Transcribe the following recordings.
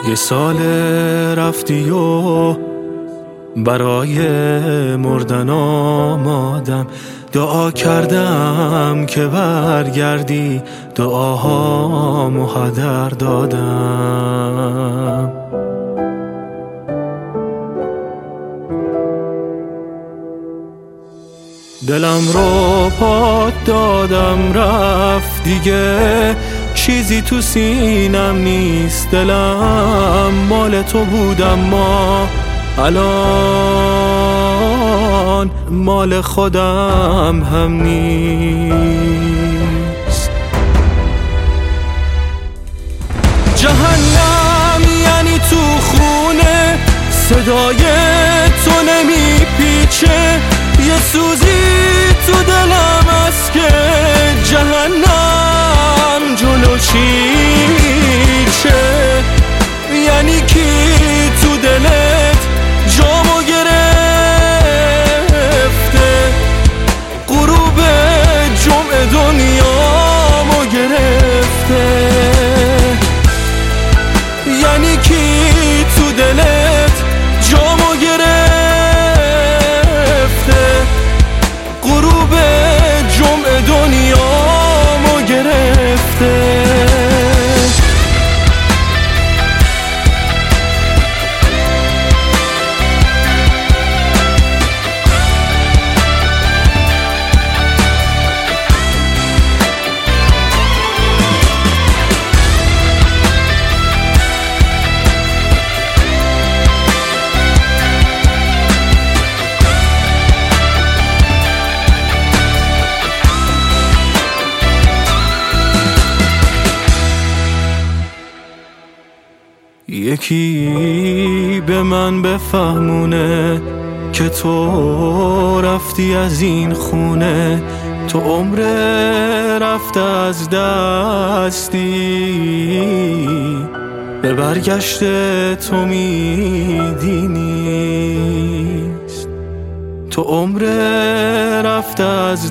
یه سال رفتی و برای مردن آمادم، دعا کردم که برگردی، دعاهامو هدر دادم. دلم رو پات دادم رفت دیگه، چیزی تو سینم نیست، دلم مال تو بودم ما الان مال خودم هم نیست. جهنم یعنی تو خونه، صدای تو نمیپیچه، یه سوزی تو دلم است که جهنم جلو چیچه. یعنی کی تو دلت جامو گرفته، غروب جمعه دنیامو گرفته. یعنی کی تو دلت جامو گرفته، غروب جمعه دنیامو گرفته. یکی به من بفهمونه که تو رفتی از این خونه، تو عمر رفت از دستی، به برگشت تو میدی نیست. تو عمر رفت از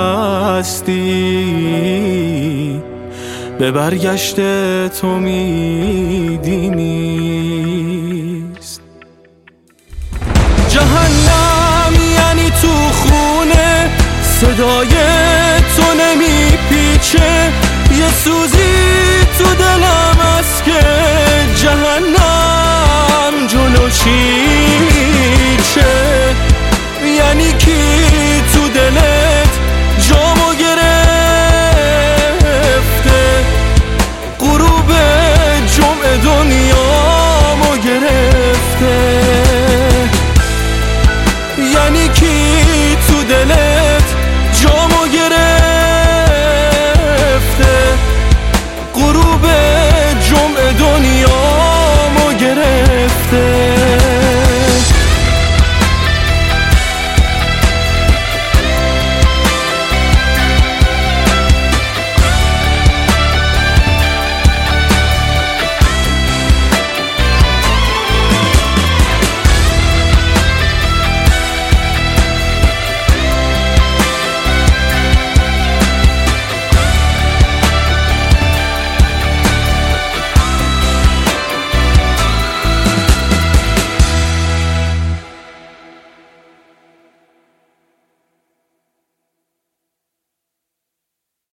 دستی، به برگشت تو میدی نیست. جهنم یعنی تو خونه، صدای تو نمیپیچه، یه سوزی تو دلم است که جهنم جلو چیچه. یعنی کی تو دلت جامو گرفته، غروب جمعه دنیامو گرفته. یعنی کی تو دلت جامو گرفته، غروب جمعه دنیامو گرفته.